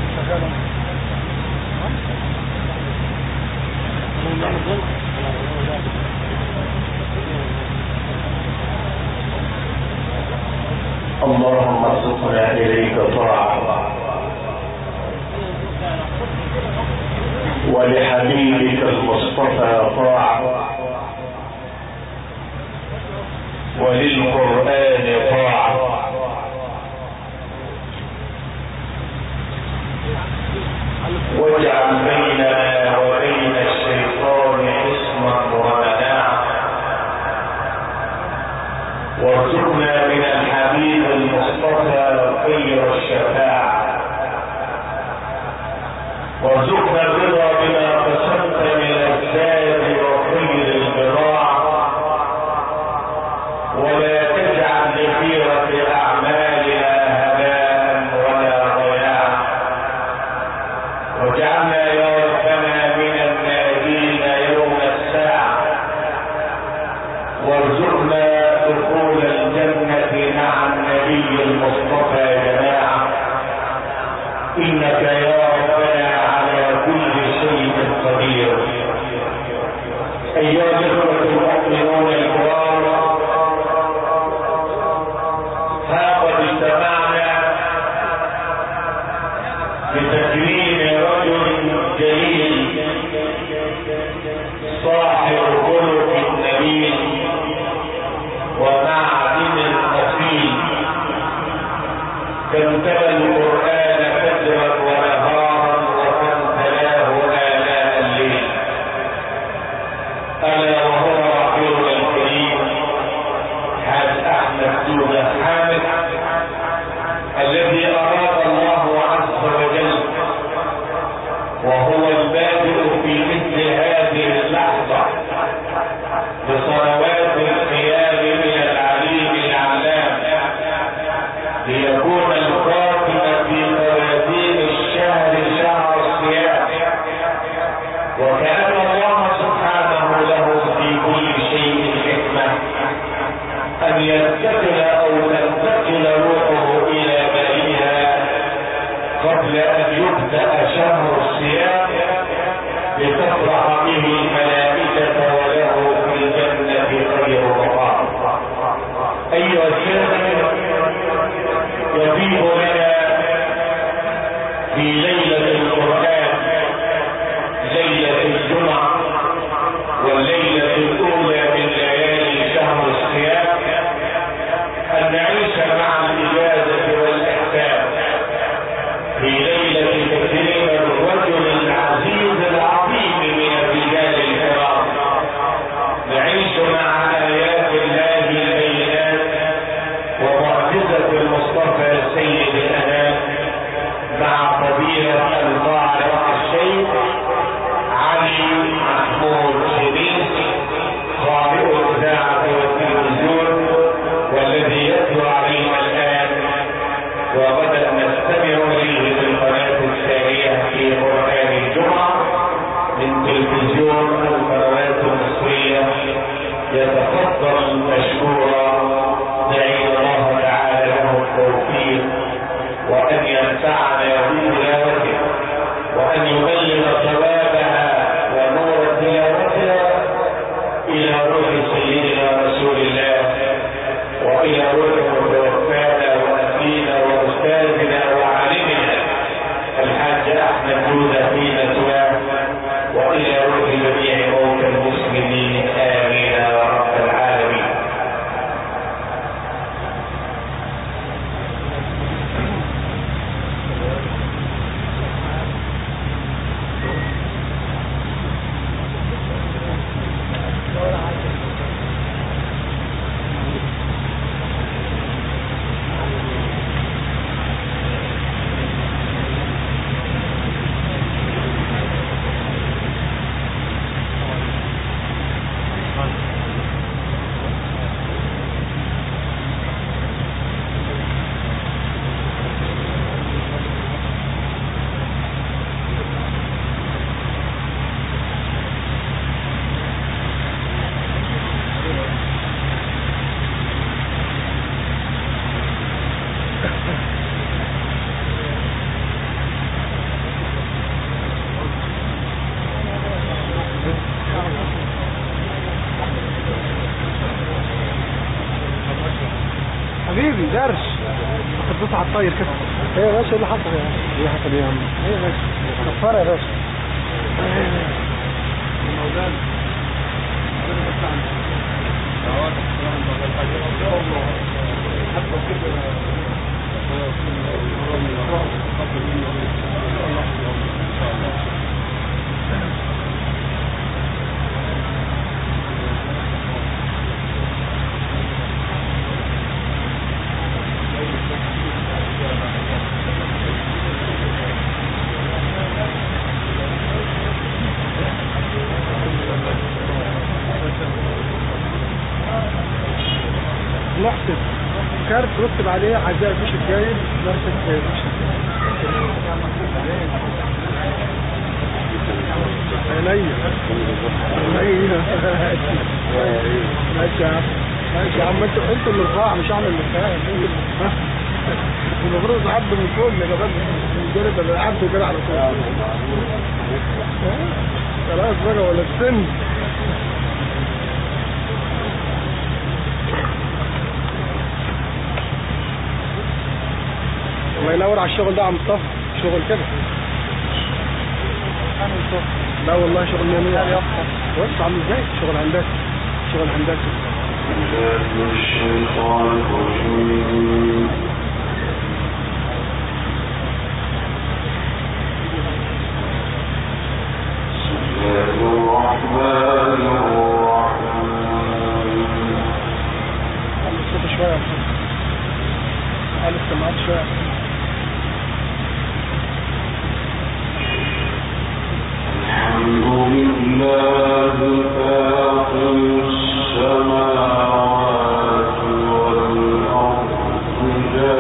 اللهم ارزقنا إليك طاعة ولحبيبك المصطفى طاعة وللقرآن طاعة واجعل بيننا وبين الشيطان حصنا ومناعا وارزقنا من الحبيب المصطفى خير الشفاعة وارزقنا الرضا بما قسمت من الزاد وخير البضاعة ولا تجعل لخيرة أعمالنا هباء ولا ضياعا واجعلنا يا ربنا من الناجين يوم الساعة وارزقنا دخول الجنة مع النبي المصطفى جماعة إنك يا ربنا على كل شيء قدير. أيها الإخوة المؤمنون الكرام، ها قد اجتمعنا لتكريم رجل جليل صاحب خلق نبيل ومعدن أصيل تمتلأ القرآن فجرا ونهارا وتمتلاه آلاء الليل، ألا وهو رسولنا الكريم حاج أحمد سودة حامد الذي أراد الله عز وجل وهو البادئ في مثل هذه اللحظة بصلوات القيام من العليم العلام ليكون الخاتم في خواتيم الشهر شهر الصيام، وكأن الله سبحانه له في كل شيء حكمة أن ينتقل أو تنتقل روحه إلى بارئها قبل أن يبدأ شهر الصيام لتفرح به الملائكة وله في الجنة خير مقام. أيها السادة، يطيب لنا في ليلة القرآن ليلة الجمعة والليلة الأولى من ليالي شهر الصيام أن نعيش مع الإجازة والإحسان في ليلة تكريم الرجل العزيز العظيم من الرجال الكرام، نعيش مع آيات الله البينات ومعجزة المصطفى سيد الأنام مع فضيلة القارئ الشيخ علي محمود شريف قارئ الإذاعة والتلفزيون والذي يتلو علينا الآن وغدا نستمع إليه في القناة الثانية في قرآن الجمعة من تلفزيون القنوات المصرية. يتفضل مشكورا، دعي الله تعالى له التوفيق وأن ينفعنا بتلاوته وأن يبلغ ثوابها ونور تلاوتها إلى روح سيدنا رسول الله وإلى روح متوفانا ونبينا وأستاذنا وعالمنا الحاج أحمد سودة في نسواه وإلى روح جميع موتى المسلمين آمين يا رب العالمين. ايه اللي حصل يعني؟ ايه حصل ايه يا عم؟ ايه يا باشا؟ كفاره يا باشا. مولانا نحسب كارت رتب عليه عزاء الفيش الجايد مركز فيش عينيا ماشي يا عم، ماشي يا عم. انتوا اللي رفاع مش احنا اللي فاهم. المفروض حد من فوق اللي جاب الجانب اللي عبده كده على طول. خلاص بقى ولا السن. الله ينور على الشغل ده يا عم مصطفى، شغل كده. لا والله شغل مية. بص عامل ازاي شغل هندسي، شغل هندسي. قال الصوت شوية يا مصطفى، قال السماعات شوية. الحمد لله فاطر السماوات والأرض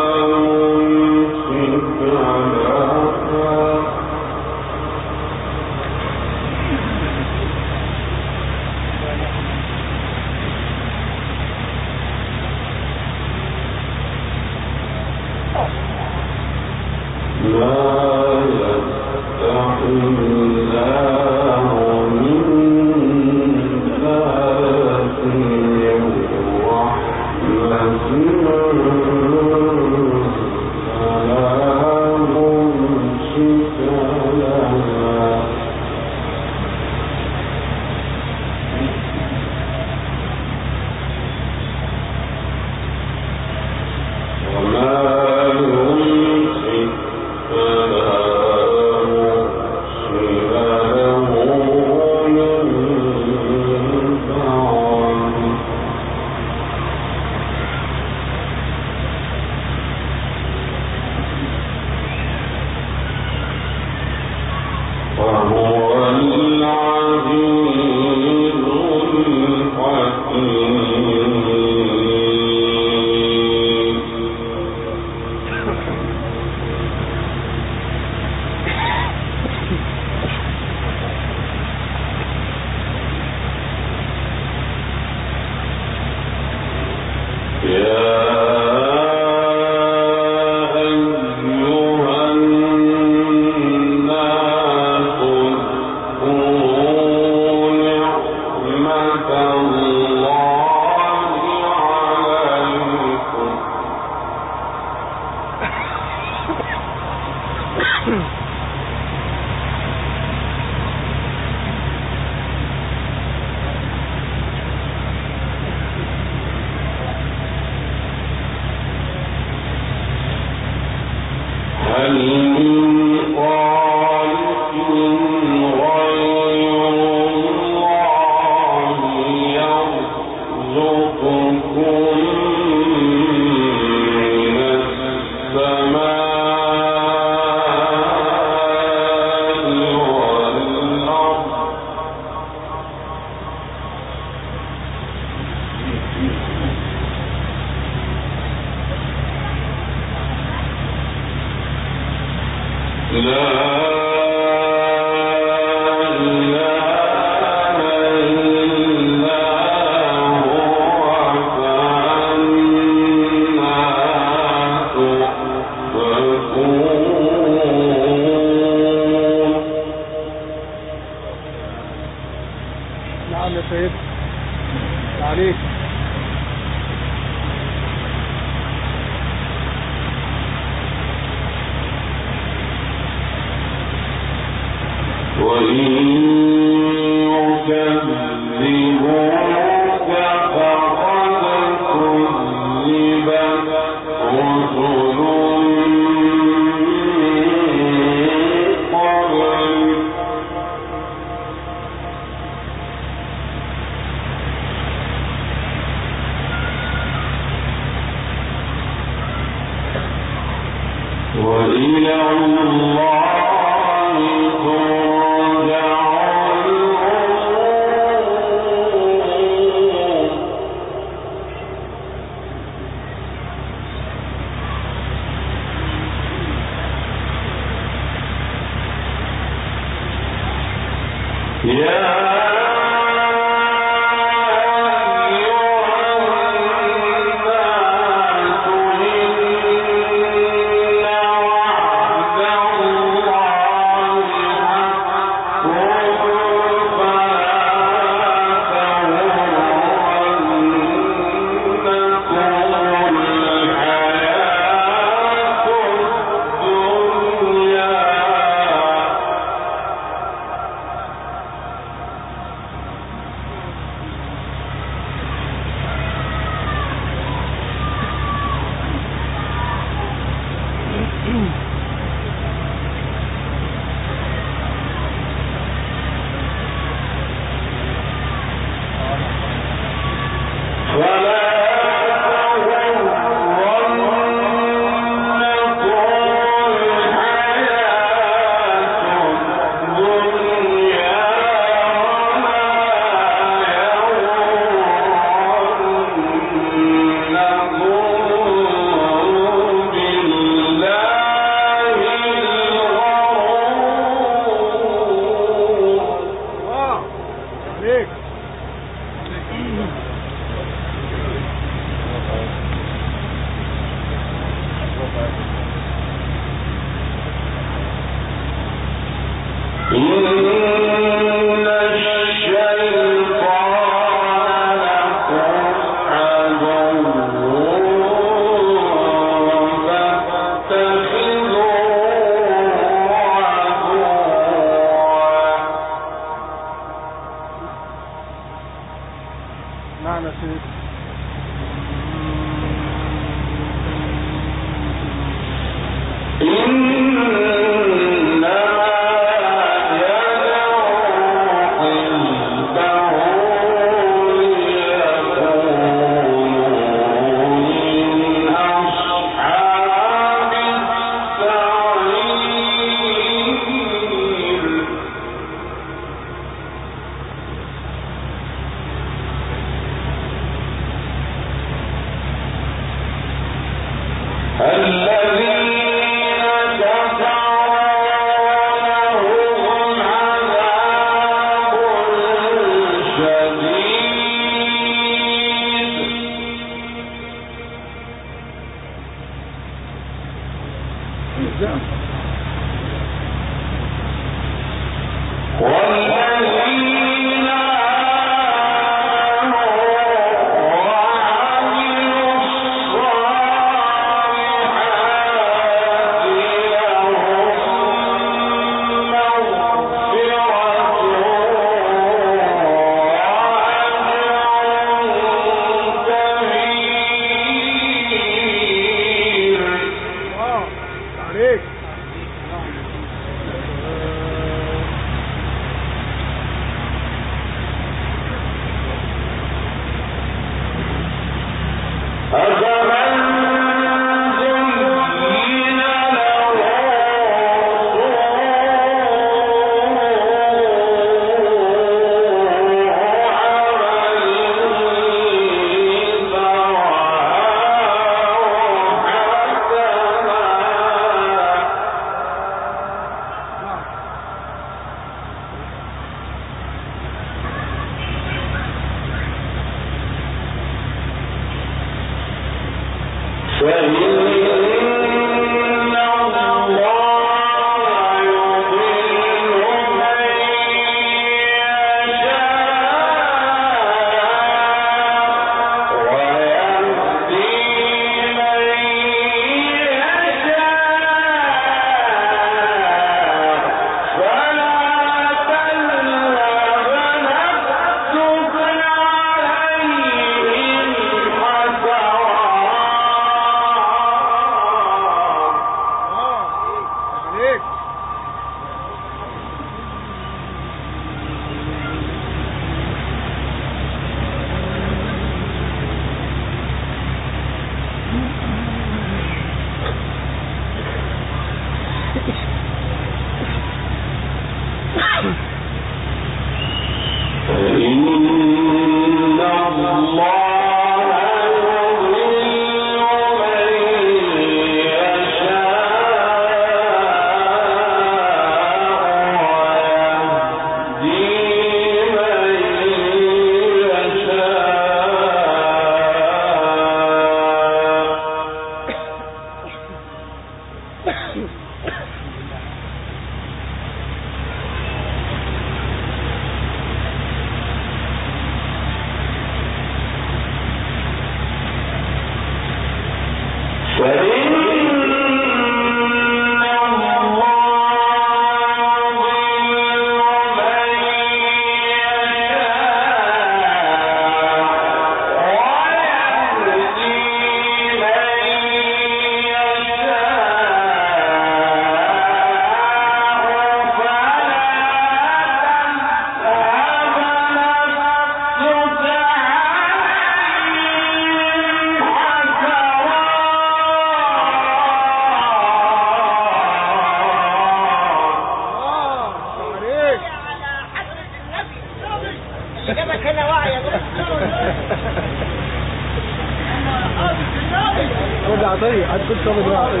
ولا عطية عاد كل صوب ده عطية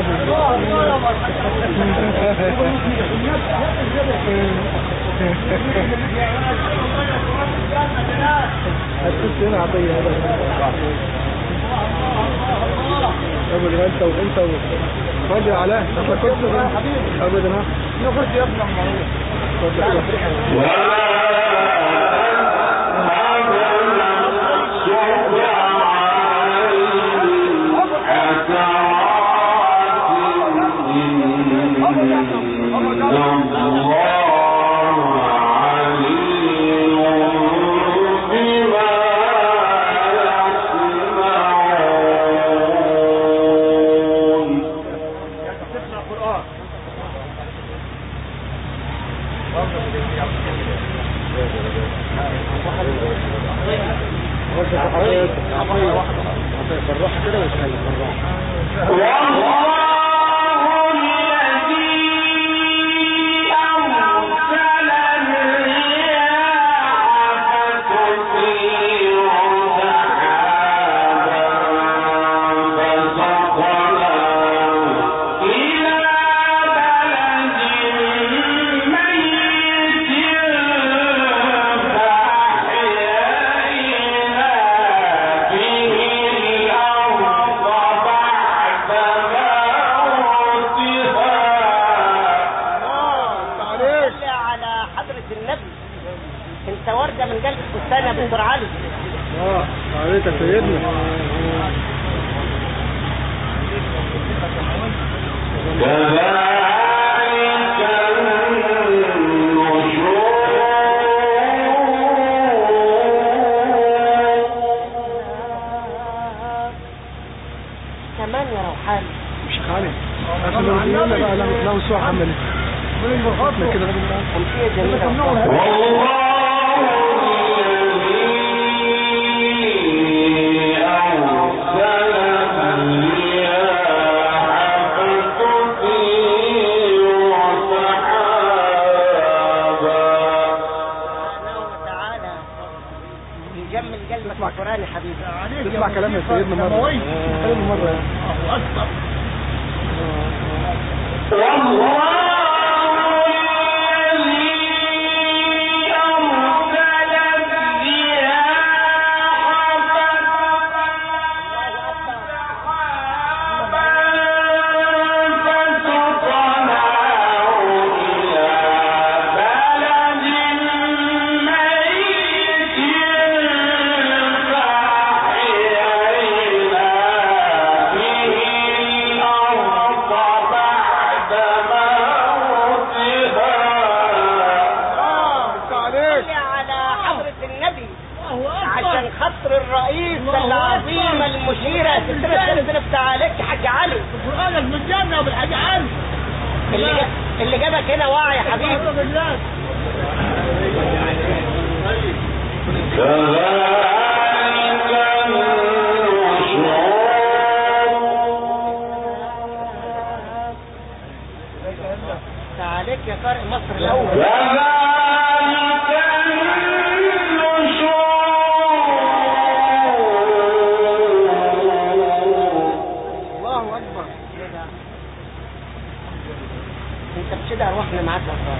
هتكون هنا عطية هذا أبدا أنت فاضي على أصلا كنت أبدا ها نخش يطلع عليك يا سيدنا كمان يا روحاني مش خالي أصل بقى لو سوى عملي من المخاطر كده القرآن يا حبيبي تسمع كلام يا سيدنا مرة كلام مرة أكبر اللي جابك هنا واعي يا حبيبي. عليك يا قارئ مصر الأول. الله أكبر. انت بتشدها روحنا معاك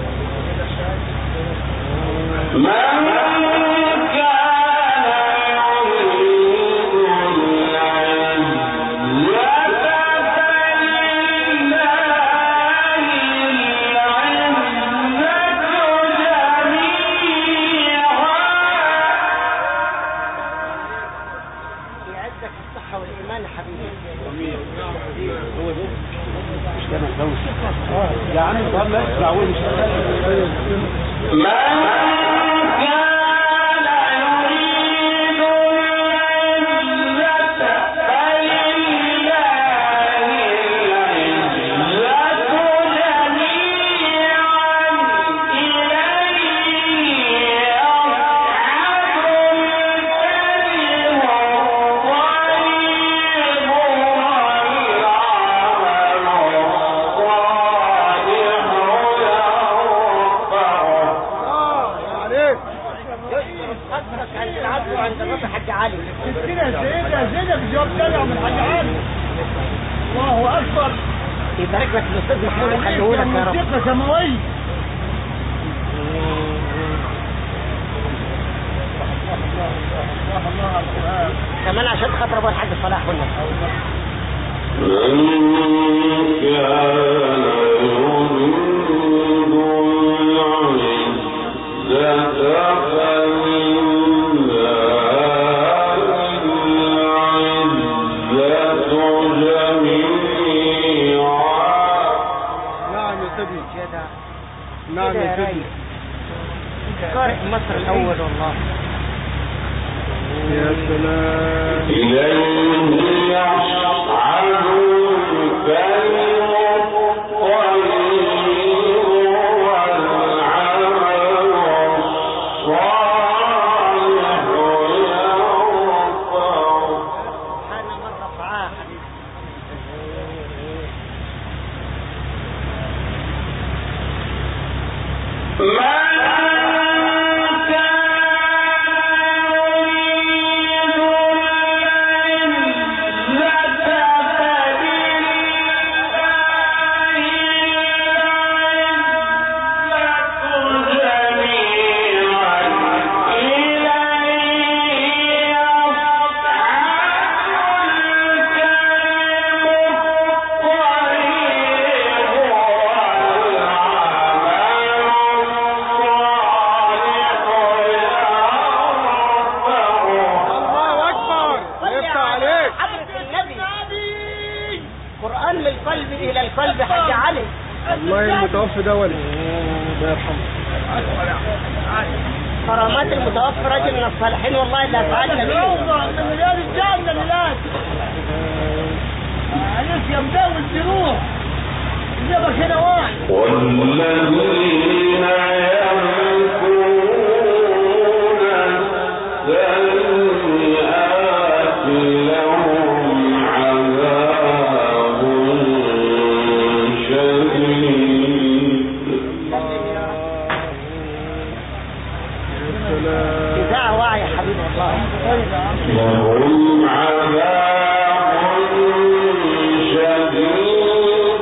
يا عم والله اسمع وين يبارك لك الاستاذ محمود وخليه لك يا رب. موسيقى سماوية كمان عشان خاطر ابو الحاج صلاح هنا. نعم يا سيدي. قارئ مصر الأول والله. يا سلام. إليه يصعد الكلم الطيب والعمل الصالح يرفعه. سبحان من رفعاه حبيبي. المتوفي ده ولي الله يرحمه. كرامات المتوفي رجل من الصالحين والله اللي افعلنا بيه من رجال الجنة الولاد عليك يا مداول تروح جابك هنا واحد. والذين يمكرون السيئات لهم عذاب شديد. إذاعة واعي يا حبيب الله. لهم عذاب شديد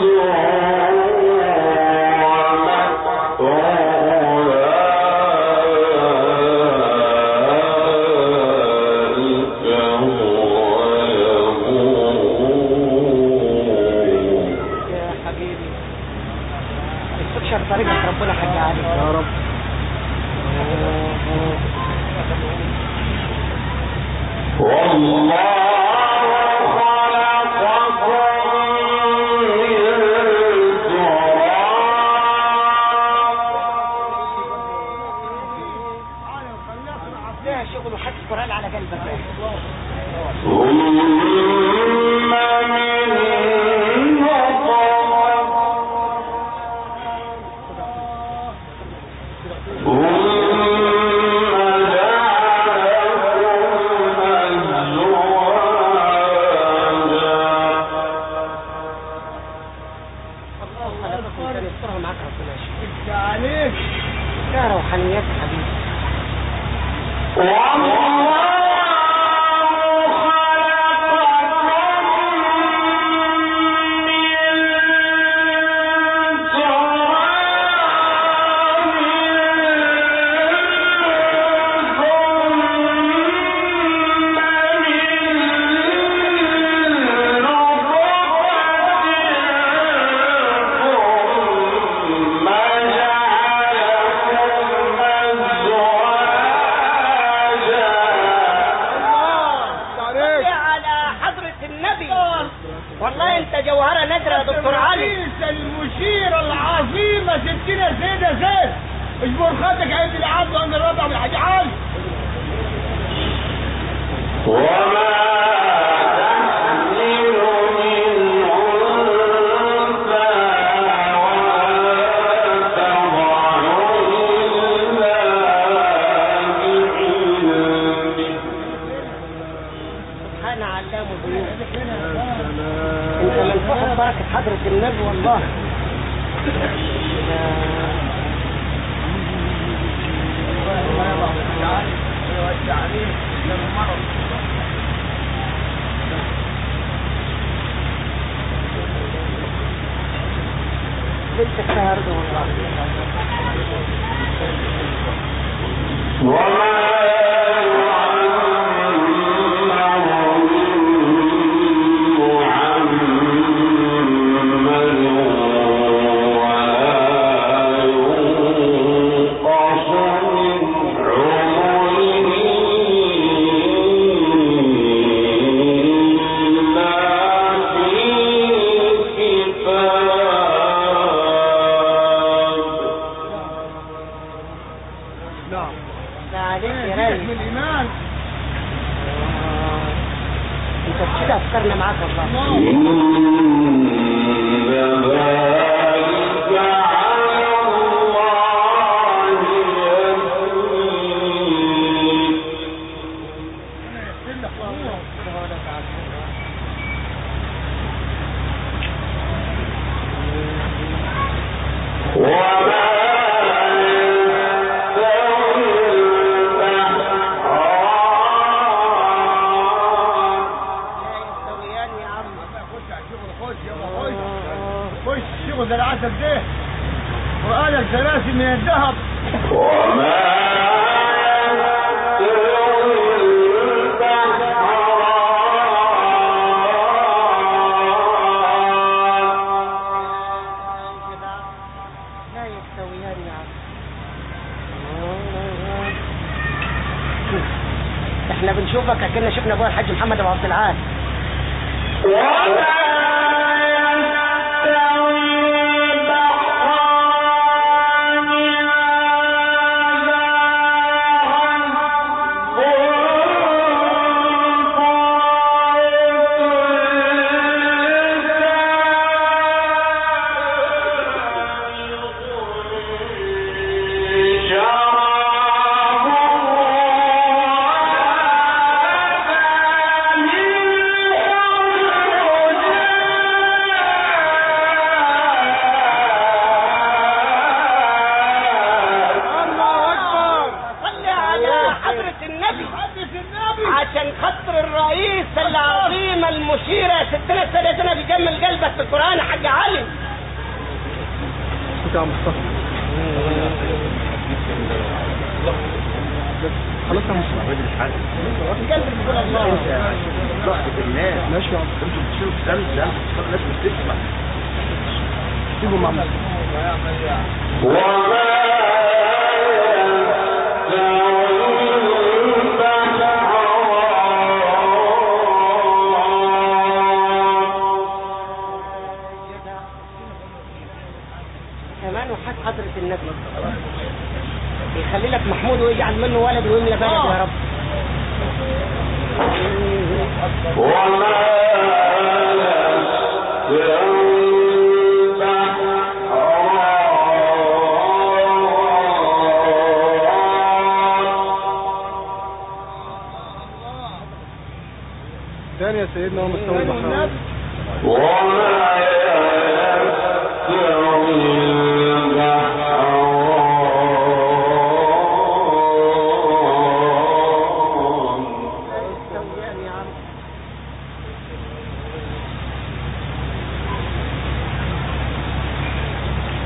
طريقة ربنا حاجة عليك يا رب. والله فيها شغل وحد القرآن على قلبك عليك يا روحانيات حبيبي. والله انت جوهرة نادرة يا دكتور علي. المشيرة العظيمة ستنا زينة زين اجبر خدك عند العبد وعند الرضا بالحاج علي. وما بركة حضرة النبي والله. بنتك فيها رضا والله. أفكرنا معاك وقالك سلاسل من الذهب. وما لا يستويان يا عم. احنا بنشوفك كأننا شفنا ابويا الحاج محمد ابو عبد العال. عشان خاطر الرئيس العظيم المشيرة ستنا سنة بيجمل قلبك في القرآن يا حاج علي. يا مصطفى خلاص يا مصطفى قلبك بيقول الله ضحك الناس ماشي يا عم. انتوا بتشيلوا الدم الناس مش تسمع. سيبوا مع مصطفى. كمان وحد حضرة النبي يخلي لك محمود ويجعل منه ولد ويملى بلد يا رب. ثاني يا سيدنا ومستوى البحر. وما يستوي البحر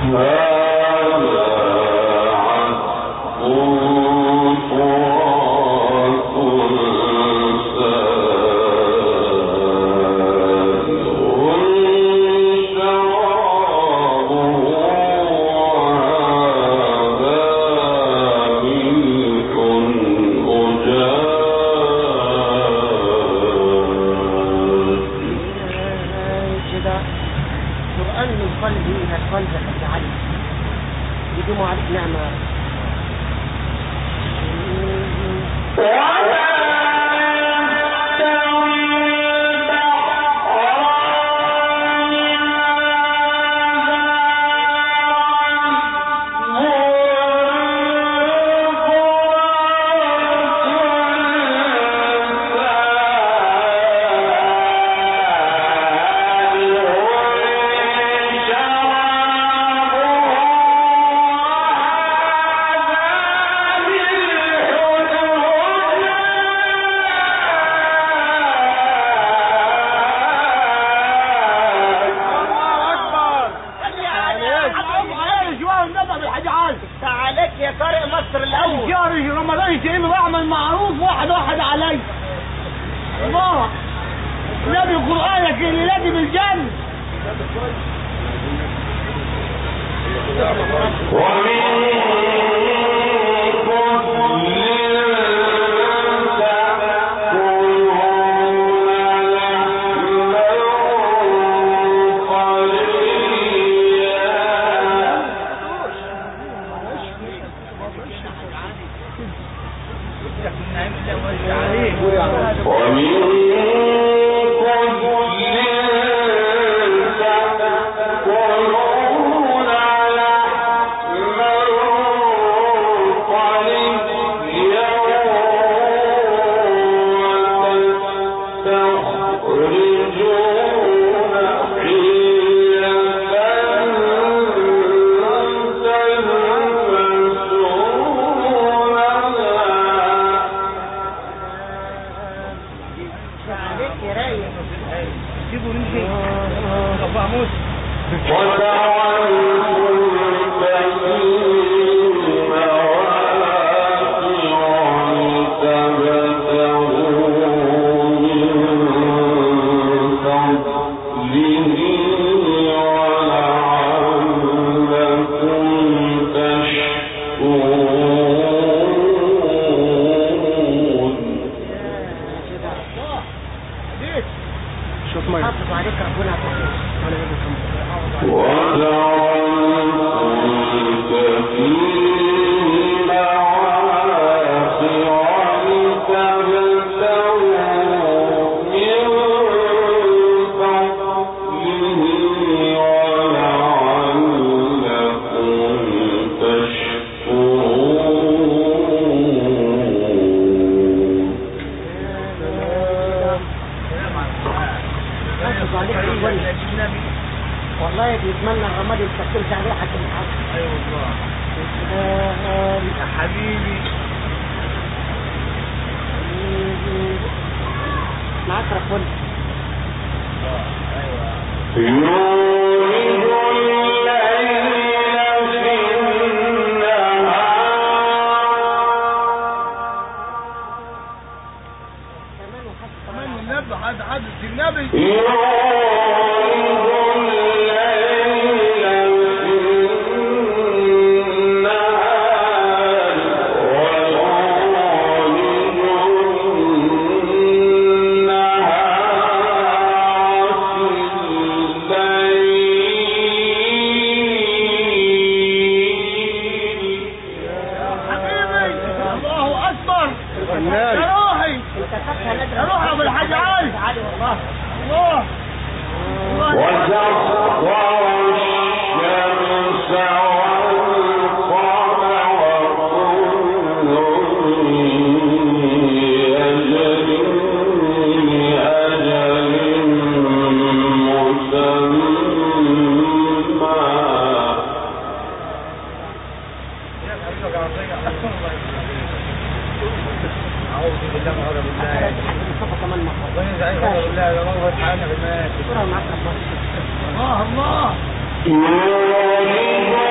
والله بيتمنى الرمادي يستقبل عليه حتى الحق. اي والله يا حبيبي معاك رفض. الله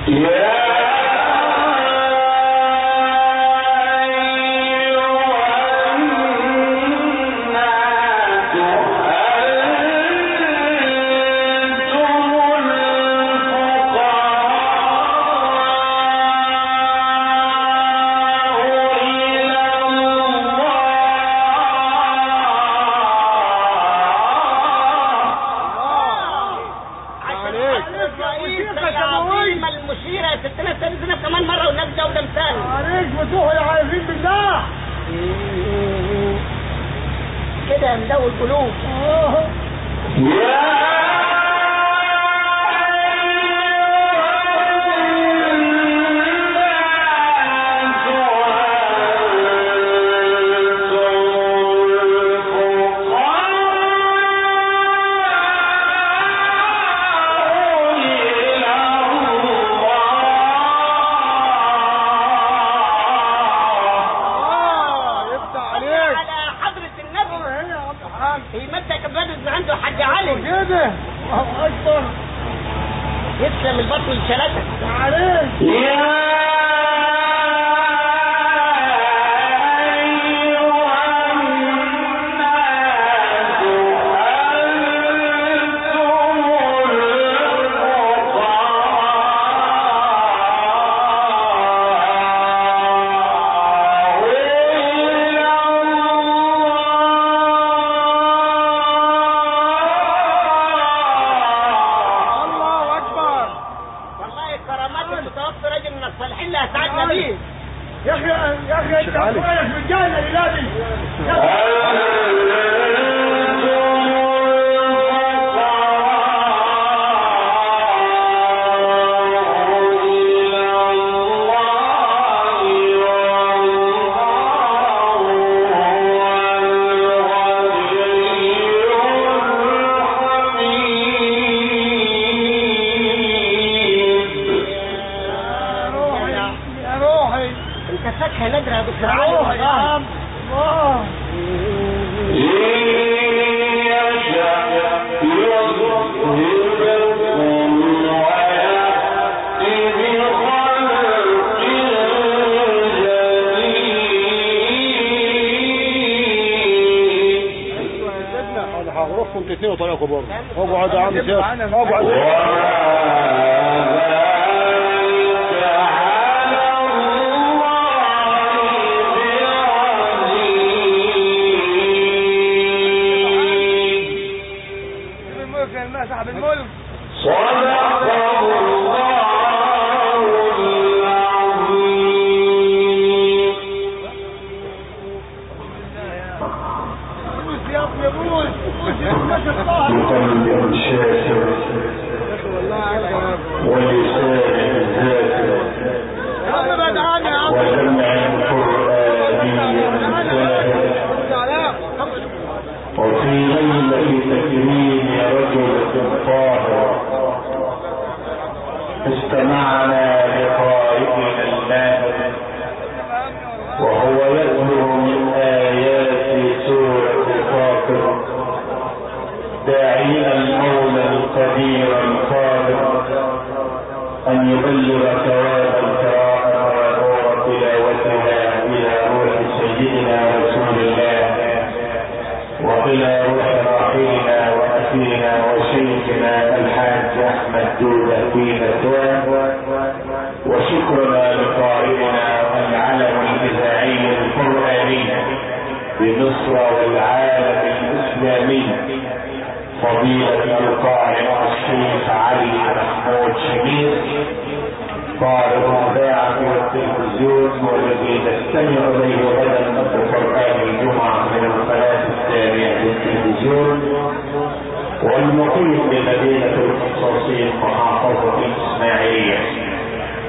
كده مدوي القلوب. يسلم البطن الثلاثة. اقعد يا عم سيف اقعد. صاحب الملك بقلب شاكر ولسان ذاكر وجمع قرآني ساهر وفي ليلة تكريم رجل طاهر استمعنا لقائدنا الماهر وهو يتلو من آيات سورة فاطر داعينا المولى القدير القادر أن يبلغ ثواب القراءة ونور تلاوتها إلى روح سيدنا رسول الله وإلى روح راحلنا وأخينا وشيخنا الحاج أحمد دودة في نسوان وشكرنا لقائدنا العلم الإذاعي القرآني بمصر والعالم الإسلامي فضيلة القارئ الشيخ علي محمود شمير قارئ الإذاعة والتلفزيون والذي تستمع إليه غدا بقرآن الجمعة من القناة الثانية للتلفزيون والمقيم بمدينة القصاصين محافظة الإسماعيلية